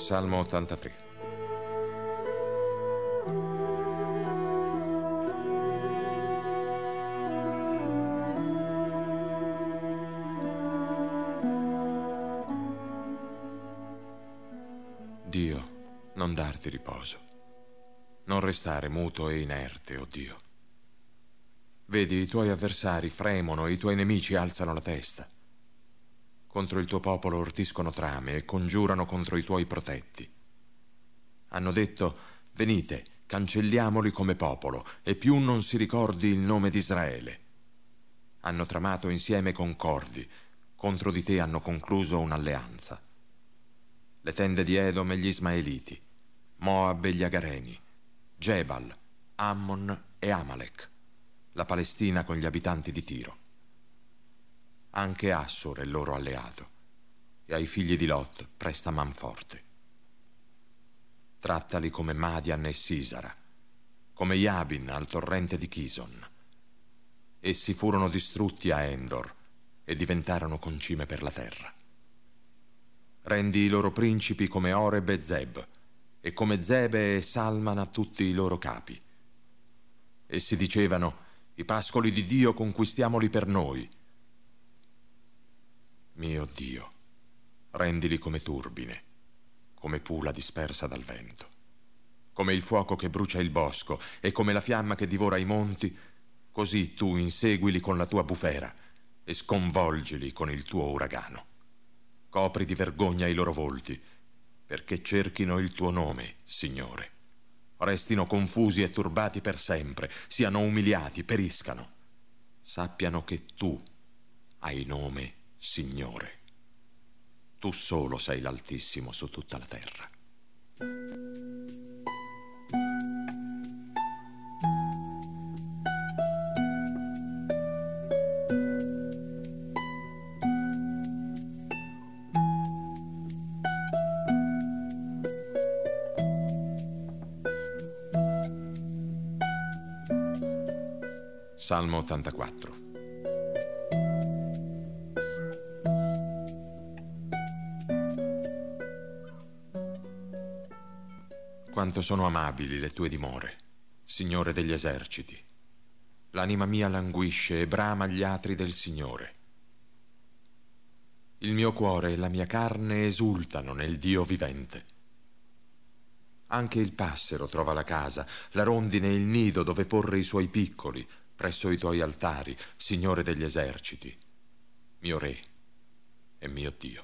Salmo 83. Dio, non darti riposo, non restare muto e inerte, o Dio. Vedi, i tuoi avversari fremono e i tuoi nemici alzano la testa. Contro il tuo popolo ordiscono trame e congiurano contro i tuoi protetti. Hanno detto: venite, cancelliamoli come popolo, e più non si ricordi il nome di Israele. Hanno tramato insieme concordi, contro di te hanno concluso un'alleanza. Le tende di Edom e gli Ismaeliti, Moab e gli Agareni, Gebal, Ammon e Amalek, la Palestina con gli abitanti di Tiro. Anche Assur è il loro alleato, e ai figli di Lot presta manforte. Trattali come Madian e Sisara, come Yabin al torrente di Chison. Essi furono distrutti a Endor e diventarono concime per la terra. Rendi i loro principi come Oreb e Zeb, e come Zebe e Salman a tutti i loro capi. Essi dicevano: i pascoli di Dio conquistiamoli per noi. Mio Dio, rendili come turbine, come pula dispersa dal vento, come il fuoco che brucia il bosco e come la fiamma che divora i monti, così tu inseguili con la tua bufera e sconvolgili con il tuo uragano. Copri di vergogna i loro volti, perché cerchino il tuo nome, Signore. Restino confusi e turbati per sempre, siano umiliati, periscano. Sappiano che tu hai nome, Signore. Tu solo sei l'Altissimo su tutta la terra. Salmo 84. Quanto sono amabili le tue dimore, Signore degli eserciti. L'anima mia languisce e brama agli atri del Signore. Il mio cuore e la mia carne esultano nel Dio vivente. Anche il passero trova la casa, la rondine il nido dove porre i suoi piccoli, presso i tuoi altari, Signore degli eserciti, mio Re e mio Dio.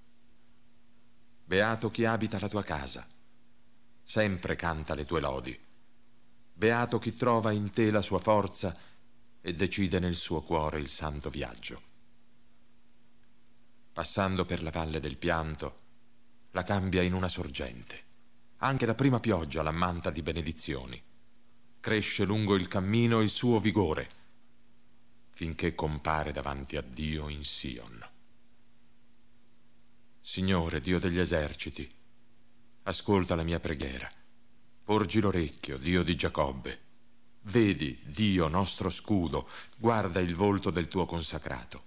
Beato chi abita la tua casa, sempre canta le tue lodi. Beato chi trova in te la sua forza e decide nel suo cuore il santo viaggio. Passando per la valle del pianto, la cambia in una sorgente. Anche la prima pioggia l'ammanta di benedizioni. Cresce lungo il cammino il suo vigore, finché compare davanti a Dio in Sion. Signore, Dio degli eserciti, ascolta la mia preghiera. Porgi l'orecchio, Dio di Giacobbe. Vedi, Dio nostro scudo, guarda il volto del tuo consacrato.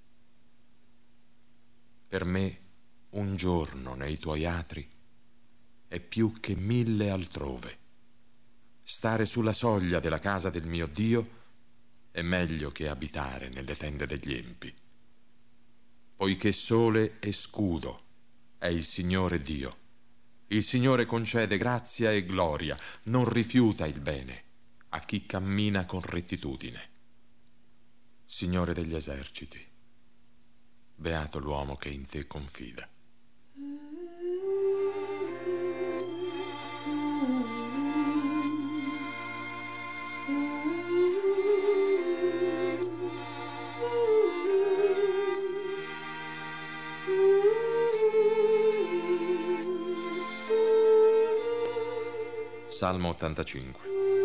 Per me un giorno nei tuoi atri è più che 1000 altrove. Stare sulla soglia della casa del mio Dio è meglio che abitare nelle tende degli empi. Poiché sole e scudo è il Signore Dio. Il Signore concede grazia e gloria, non rifiuta il bene a chi cammina con rettitudine. Signore degli eserciti, beato l'uomo che in te confida. Salmo 85.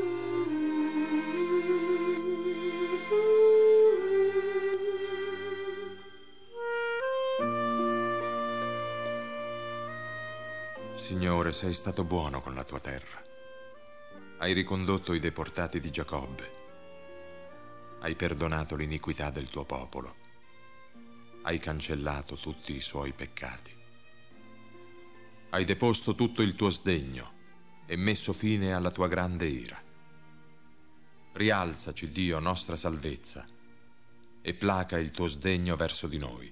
Signore, sei stato buono con la tua terra. Hai ricondotto i deportati di Giacobbe. Hai perdonato l'iniquità del tuo popolo. Hai cancellato tutti i suoi peccati. Hai deposto tutto il tuo sdegno e messo fine alla tua grande ira. Rialzaci, Dio, nostra salvezza, e placa il tuo sdegno verso di noi.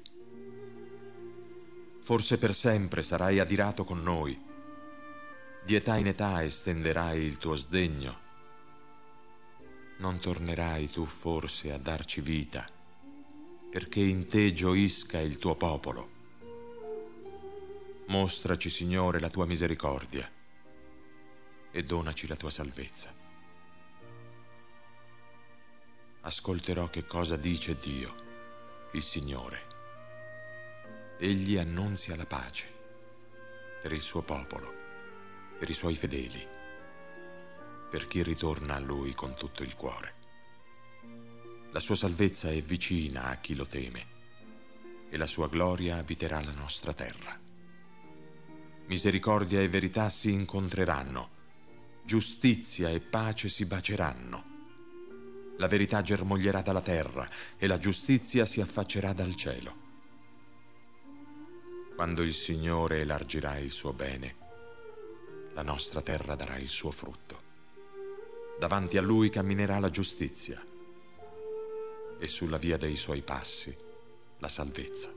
Forse per sempre sarai adirato con noi. Di età in età estenderai il tuo sdegno. Non tornerai tu forse a darci vita, perché in te gioisca il tuo popolo. Mostraci, Signore, la tua misericordia e donaci la tua salvezza. Ascolterò che cosa dice Dio, il Signore. Egli annunzia la pace per il suo popolo, per i suoi fedeli, per chi ritorna a Lui con tutto il cuore. La sua salvezza è vicina a chi lo teme e la sua gloria abiterà la nostra terra. Misericordia e verità si incontreranno, giustizia e pace si baceranno. La verità germoglierà dalla terra e la giustizia si affaccerà dal cielo. Quando il Signore elargirà il suo bene, la nostra terra darà il suo frutto. Davanti a Lui camminerà la giustizia e sulla via dei suoi passi la salvezza.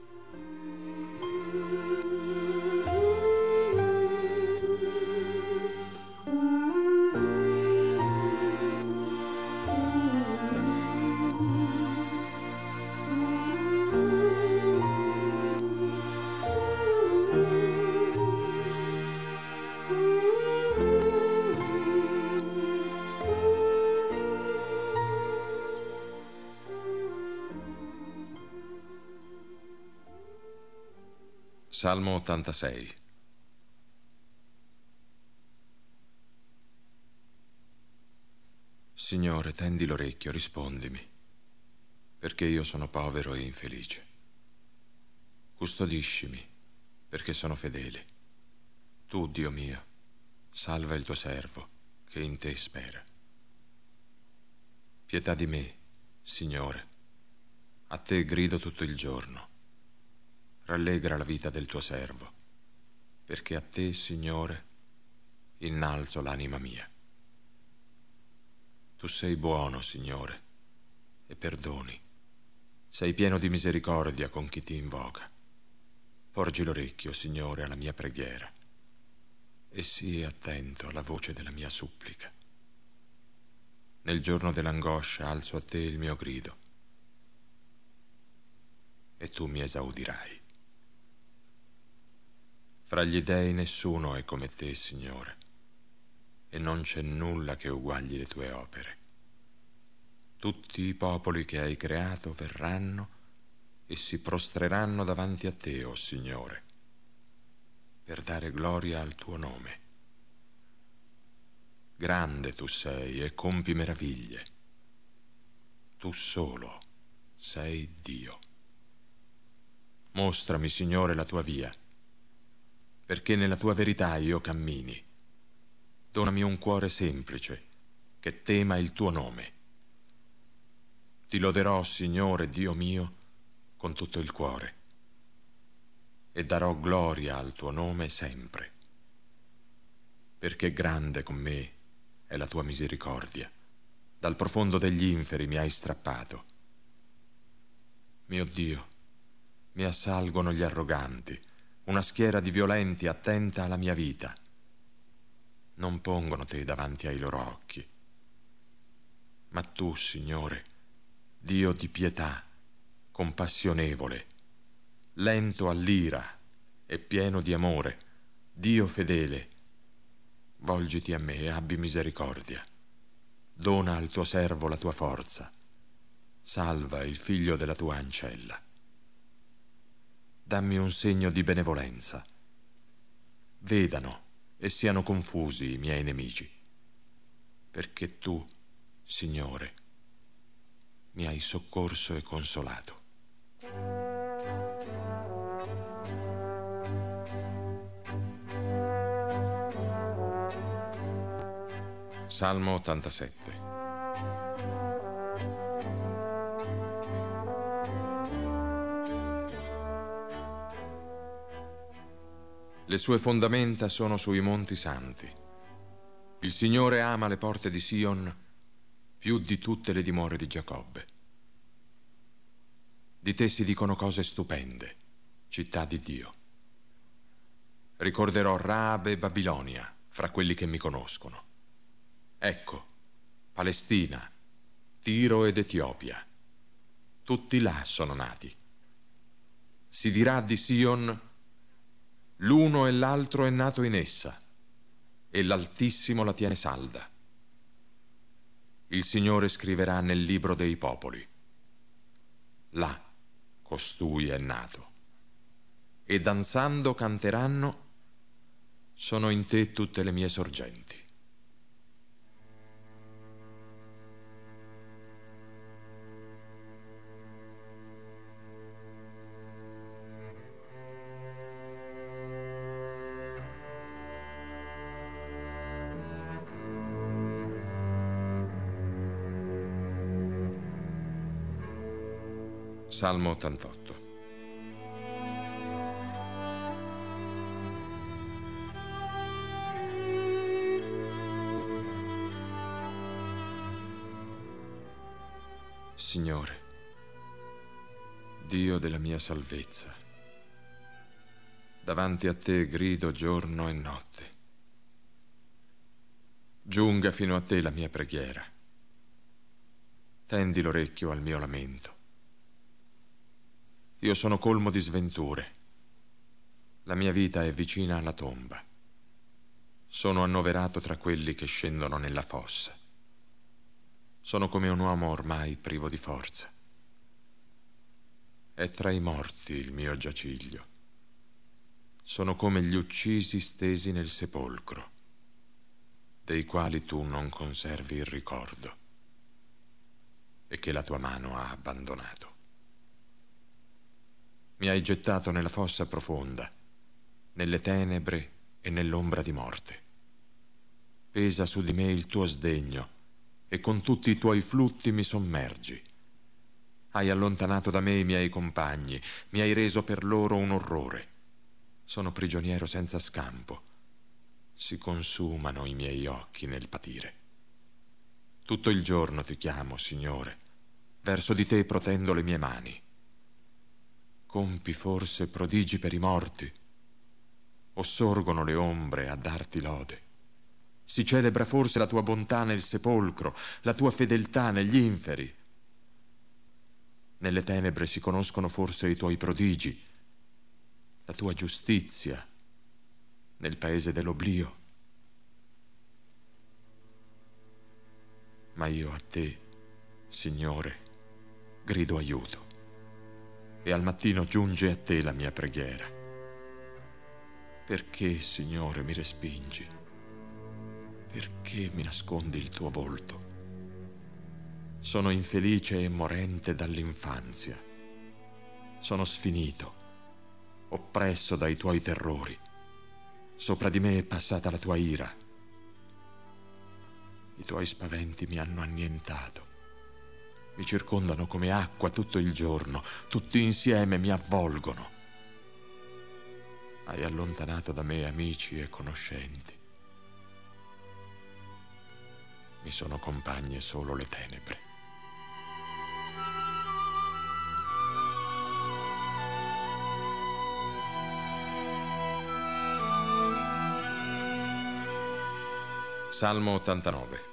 Salmo 86. Signore, tendi l'orecchio, rispondimi, perché io sono povero e infelice. Custodiscimi, perché sono fedele. Tu, Dio mio, salva il tuo servo, che in te spera. Pietà di me, Signore, a te grido tutto il giorno. Rallegra la vita del tuo servo, perché a te, Signore, innalzo l'anima mia. Tu sei buono, Signore, e perdoni. Sei pieno di misericordia con chi ti invoca. Porgi l'orecchio, Signore, alla mia preghiera e sii attento alla voce della mia supplica. Nel giorno dell'angoscia alzo a te il mio grido e tu mi esaudirai. Fra gli dei nessuno è come te, Signore, e non c'è nulla che uguagli le tue opere. Tutti i popoli che hai creato verranno e si prostreranno davanti a te, o Signore, per dare gloria al tuo nome. Grande tu sei e compi meraviglie. Tu solo sei Dio. Mostrami, Signore, la tua via, perché nella tua verità io cammini. Donami un cuore semplice, che tema il tuo nome. Ti loderò, Signore, Dio mio, con tutto il cuore, e darò gloria al tuo nome sempre, perché grande con me è la tua misericordia. Dal profondo degli inferi mi hai strappato. Mio Dio, mi assalgono gli arroganti, una schiera di violenti attenta alla mia vita. Non pongono te davanti ai loro occhi. Ma tu, Signore, Dio di pietà, compassionevole, lento all'ira e pieno di amore, Dio fedele, volgiti a me e abbi misericordia. Dona al tuo servo la tua forza. Salva il figlio della tua ancella. Dammi un segno di benevolenza. Vedano e siano confusi i miei nemici, perché tu, Signore, mi hai soccorso e consolato. Salmo 87. Le sue fondamenta sono sui monti santi. Il Signore ama le porte di Sion più di tutte le dimore di Giacobbe. Di te si dicono cose stupende, città di Dio. Ricorderò Raabe e Babilonia fra quelli che mi conoscono. Ecco, Palestina, Tiro ed Etiopia. Tutti là sono nati. Si dirà di Sion: l'uno e l'altro è nato in essa, e l'Altissimo la tiene salda. Il Signore scriverà nel libro dei popoli: là costui è nato. E danzando canteranno: sono in te tutte le mie sorgenti. Salmo 88. Signore, Dio della mia salvezza, davanti a te grido giorno e notte. Giunga fino a te la mia preghiera. Tendi l'orecchio al mio lamento. Io sono colmo di sventure. La mia vita è vicina alla tomba. Sono annoverato tra quelli che scendono nella fossa. Sono come un uomo ormai privo di forza. È tra i morti il mio giaciglio. Sono come gli uccisi stesi nel sepolcro, dei quali tu non conservi il ricordo e che la tua mano ha abbandonato. Mi hai gettato nella fossa profonda, nelle tenebre e nell'ombra di morte. Pesa su di me il tuo sdegno e con tutti i tuoi flutti mi sommergi. Hai allontanato da me i miei compagni, mi hai reso per loro un orrore. Sono prigioniero senza scampo. Si consumano i miei occhi nel patire. Tutto il giorno ti chiamo, Signore. Verso di te protendo le mie mani. Compi forse prodigi per i morti, o sorgono le ombre a darti lode? Si celebra forse la tua bontà nel sepolcro, la tua fedeltà negli inferi? Nelle tenebre si conoscono forse i tuoi prodigi, la tua giustizia nel paese dell'oblio? Ma io a te, Signore, grido aiuto. E al mattino giunge a te la mia preghiera. Perché, Signore, mi respingi? Perché mi nascondi il tuo volto? Sono infelice e morente dall'infanzia. Sono sfinito, oppresso dai tuoi terrori. Sopra di me è passata la tua ira. I tuoi spaventi mi hanno annientato. Mi circondano come acqua tutto il giorno, tutti insieme mi avvolgono. Hai allontanato da me amici e conoscenti. Mi sono compagne solo le tenebre. Salmo 89.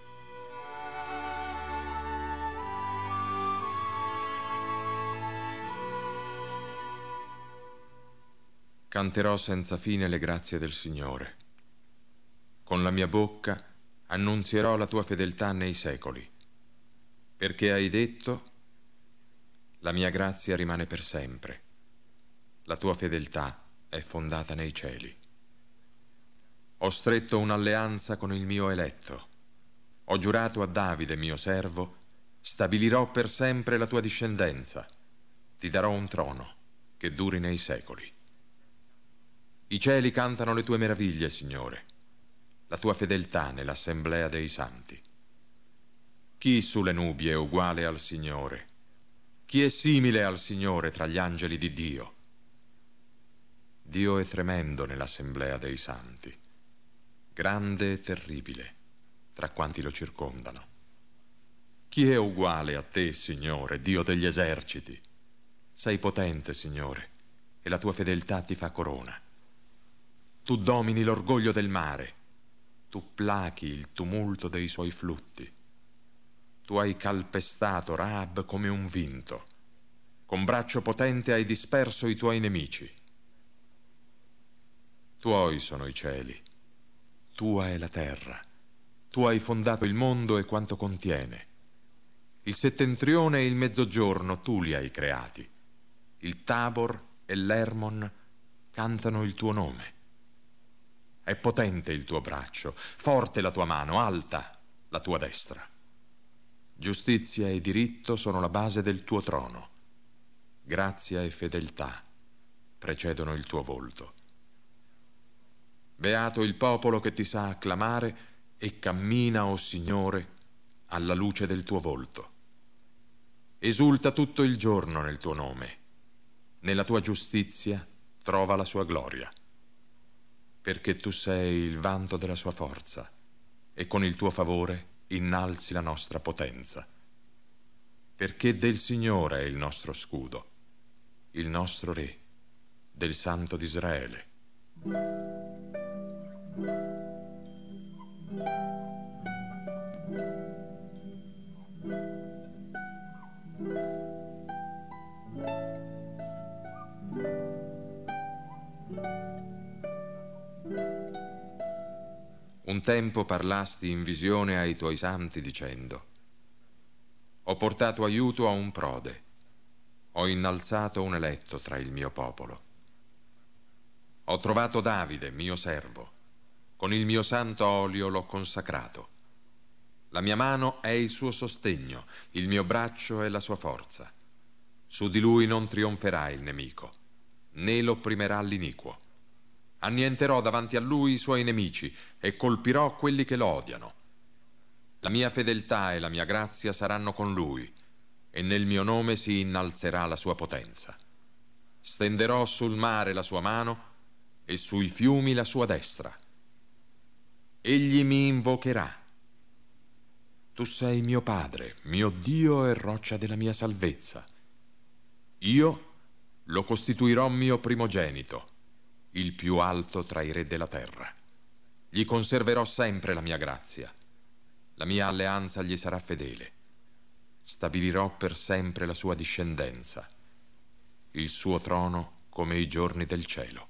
Canterò senza fine le grazie del Signore. Con la mia bocca annunzierò la tua fedeltà nei secoli, perché hai detto: la mia grazia rimane per sempre, la tua fedeltà è fondata nei cieli. Ho stretto un'alleanza con il mio eletto, ho giurato a Davide mio servo: stabilirò per sempre la tua discendenza, ti darò un trono che duri nei secoli. I cieli cantano le tue meraviglie, Signore, la tua fedeltà nell'assemblea dei santi. Chi sulle nubi è uguale al Signore? Chi è simile al Signore tra gli angeli di Dio? Dio è tremendo nell'assemblea dei santi, grande e terribile tra quanti lo circondano. Chi è uguale a te, Signore, Dio degli eserciti? Sei potente, Signore, e la tua fedeltà ti fa corona. Tu domini l'orgoglio del mare, tu plachi il tumulto dei suoi flutti. Tu hai calpestato Rahab come un vinto, con braccio potente hai disperso i tuoi nemici. Tuoi sono i cieli, tua è la terra, tu hai fondato il mondo e quanto contiene. Il settentrione e il mezzogiorno tu li hai creati. Il Tabor e l'Hermon cantano il tuo nome. È potente il tuo braccio, forte la tua mano, alta la tua destra. Giustizia e diritto sono la base del tuo trono. Grazia e fedeltà precedono il tuo volto. Beato il popolo che ti sa acclamare e cammina, o Signore, alla luce del tuo volto. Esulta tutto il giorno nel tuo nome. Nella tua giustizia trova la sua gloria. Perché tu sei il vanto della sua forza e con il tuo favore innalzi la nostra potenza. Perché del Signore è il nostro scudo, il nostro Re, del Santo d'Israele. Un tempo parlasti in visione ai tuoi santi dicendo: ho portato aiuto a un prode, ho innalzato un eletto tra il mio popolo. Ho trovato Davide, mio servo, con il mio santo olio l'ho consacrato. La mia mano è il suo sostegno, il mio braccio è la sua forza. Su di lui non trionferà il nemico, né l'opprimerà l'iniquo. Annienterò davanti a lui i suoi nemici e colpirò quelli che lo odiano. La mia fedeltà e la mia grazia saranno con lui, e nel mio nome si innalzerà la sua potenza. Stenderò sul mare la sua mano e sui fiumi la sua destra. Egli mi invocherà. Tu sei mio Padre, mio Dio e roccia della mia salvezza. Io lo costituirò mio primogenito, il più alto tra i re della terra. Gli conserverò sempre la mia grazia. La mia alleanza gli sarà fedele. Stabilirò per sempre la sua discendenza, il suo trono come i giorni del cielo.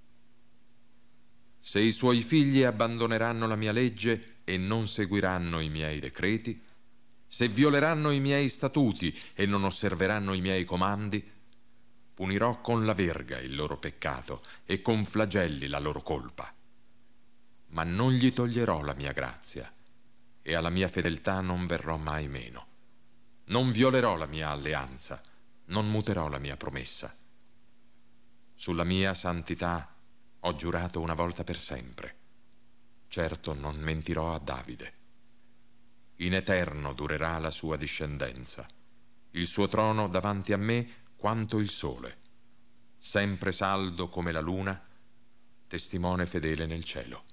Se i suoi figli abbandoneranno la mia legge e non seguiranno i miei decreti, se violeranno i miei statuti e non osserveranno i miei comandi, punirò con la verga il loro peccato e con flagelli la loro colpa. Ma non gli toglierò la mia grazia e alla mia fedeltà non verrò mai meno. Non violerò la mia alleanza, non muterò la mia promessa. Sulla mia santità ho giurato una volta per sempre. Certo non mentirò a Davide. In eterno durerà la sua discendenza, il suo trono davanti a me quanto il sole, sempre saldo come la luna, testimone fedele nel cielo.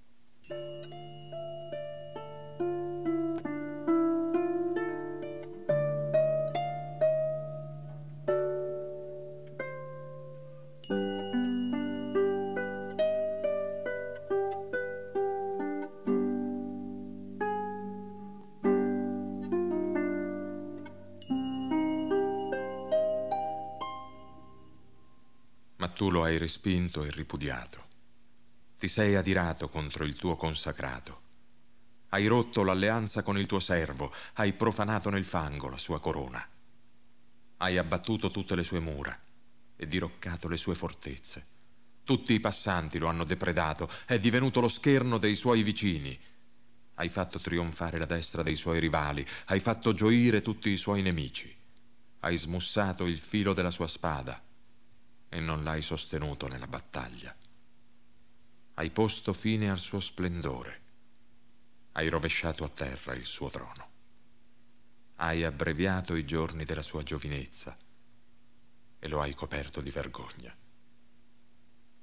Ma tu lo hai respinto e ripudiato. Ti sei adirato contro il tuo consacrato. Hai rotto l'alleanza con il tuo servo, hai profanato nel fango la sua corona. Hai abbattuto tutte le sue mura e diroccato le sue fortezze. Tutti i passanti lo hanno depredato, è divenuto lo scherno dei suoi vicini. Hai fatto trionfare la destra dei suoi rivali, hai fatto gioire tutti i suoi nemici. Hai smussato il filo della sua spada e non l'hai sostenuto nella battaglia. Hai posto fine al suo splendore. Hai rovesciato a terra il suo trono. Hai abbreviato i giorni della sua giovinezza e lo hai coperto di vergogna.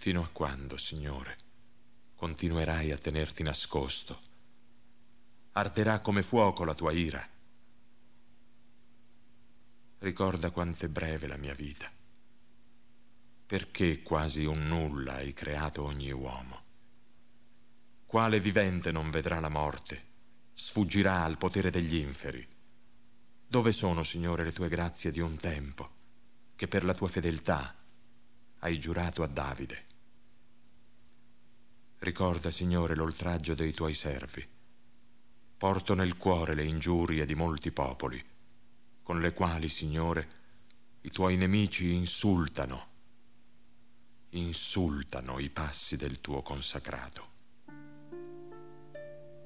Fino a quando, Signore, continuerai a tenerti nascosto? Arderà come fuoco la tua ira. Ricorda quanto è breve la mia vita. Perché quasi un nulla hai creato ogni uomo? Quale vivente non vedrà la morte? Sfuggirà al potere degli inferi. Dove sono, Signore, le tue grazie di un tempo, che per la tua fedeltà hai giurato a Davide? Ricorda, Signore, l'oltraggio dei tuoi servi. Porto nel cuore le ingiurie di molti popoli, con le quali, Signore, i tuoi nemici insultano i passi del tuo consacrato.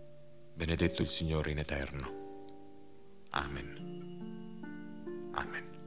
Benedetto il Signore in eterno. Amen. Amen.